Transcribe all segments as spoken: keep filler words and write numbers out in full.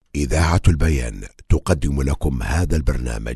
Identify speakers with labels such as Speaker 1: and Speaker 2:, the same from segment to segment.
Speaker 1: إذاعة البيان تقدم لكم هذا البرنامج.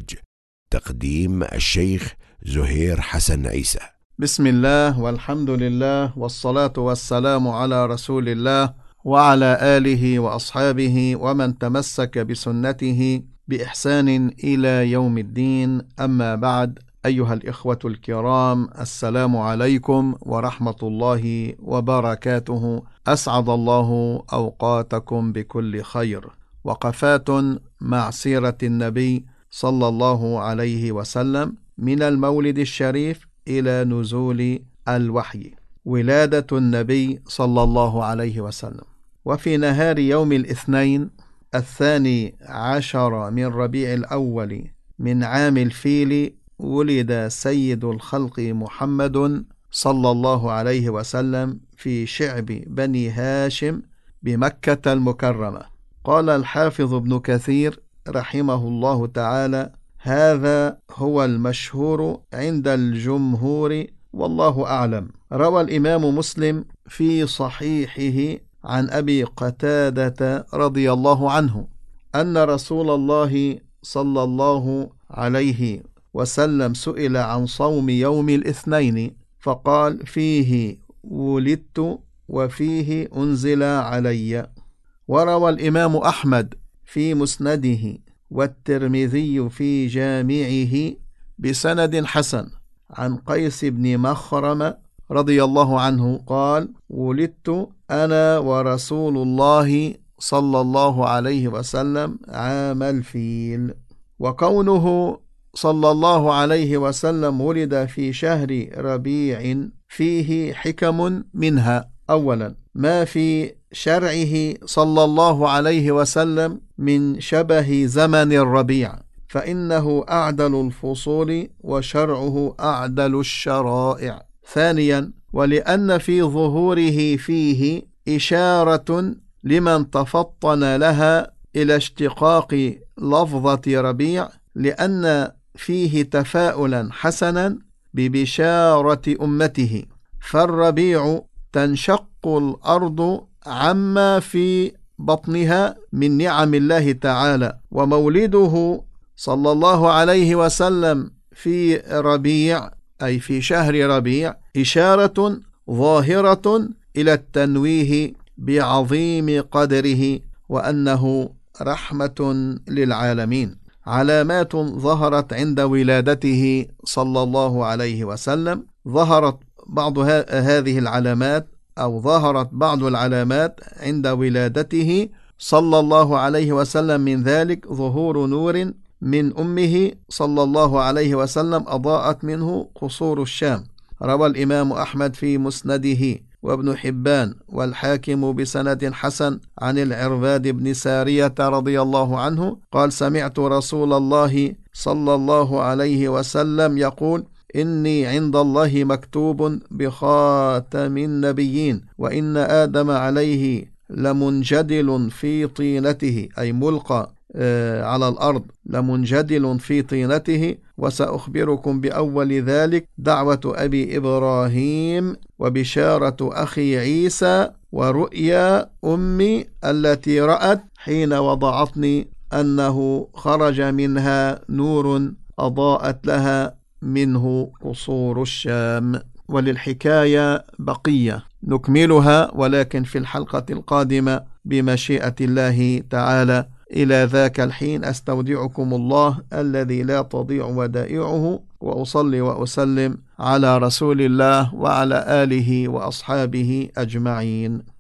Speaker 1: تقديم الشيخ زهير حسن عيسى.
Speaker 2: بسم الله والحمد لله والصلاة والسلام على رسول الله وعلى آله وأصحابه ومن تمسك بسنته بإحسان إلى يوم الدين. أما بعد، أيها الإخوة الكرام، السلام عليكم ورحمة الله وبركاته. أسعد الله أوقاتكم بكل خير. وقفات مع سيرة النبي صلى الله عليه وسلم من المولد الشريف إلى نزول الوحي. ولادة النبي صلى الله عليه وسلم. وفي نهار يوم الاثنين الثاني عشر من ربيع الأول من عام الفيل ولد سيد الخلق محمد صلى الله عليه وسلم في شعب بني هاشم بمكة المكرمة. قال الحافظ ابن كثير رحمه الله تعالى: هذا هو المشهور عند الجمهور والله أعلم. روى الإمام مسلم في صحيحه عن أبي قتادة رضي الله عنه أن رسول الله صلى الله عليه وسلم سئل عن صوم يوم الاثنين فقال: فيه ولدت وفيه أنزل علي. وروى الإمام أحمد في مسنده والترمذي في جامعه بسند حسن عن قيس بن مخرم رضي الله عنه قال: ولدت أنا ورسول الله صلى الله عليه وسلم عام الفيل. وكونه صلى الله عليه وسلم ولد في شهر ربيع فيه حكم، منها: أولا، ما في شرعه صلى الله عليه وسلم من شبه زمن الربيع، فإنه أعدل الفصول وشرعه أعدل الشرائع. ثانيا، ولأن في ظهوره فيه إشارة لمن تفطن لها إلى اشتقاق لفظة ربيع، لأن فيه تفاؤلا حسنا ببشارة أمته. فالربيع تنشق الأرض عما في بطنها من نعم الله تعالى، ومولده صلى الله عليه وسلم في ربيع أي في شهر ربيع إشارة ظاهرة إلى التنويه بعظيم قدره وأنه رحمة للعالمين. علامات ظهرت عند ولادته صلى الله عليه وسلم. ظهرت بعض هذه العلامات أو ظهرت بعض العلامات عند ولادته صلى الله عليه وسلم، من ذلك ظهور نور من أمه صلى الله عليه وسلم أضاءت منه قصور الشام. روى الإمام أحمد في مسنده وابن حبان والحاكم بسند حسن عن العرباد بن سارية رضي الله عنه قال: سمعت رسول الله صلى الله عليه وسلم يقول: إني عند الله مكتوب بخاتم النبيين، وإن آدم عليه لمنجدل في طينته أي ملقى آه على الأرض، لمنجدل في طينته، وسأخبركم بأول ذلك دعوة أبي إبراهيم وبشارة أخي عيسى ورؤيا أمي التي رأت حين وضعتني أنه خرج منها نور أضاءت لها منه قصور الشام. وللحكاية بقية نكملها ولكن في الحلقة القادمة بمشيئة الله تعالى. إلى ذاك الحين أستودعكم الله الذي لا تضيع ودائعه، وأصلي وأسلم على رسول الله وعلى آله وأصحابه أجمعين.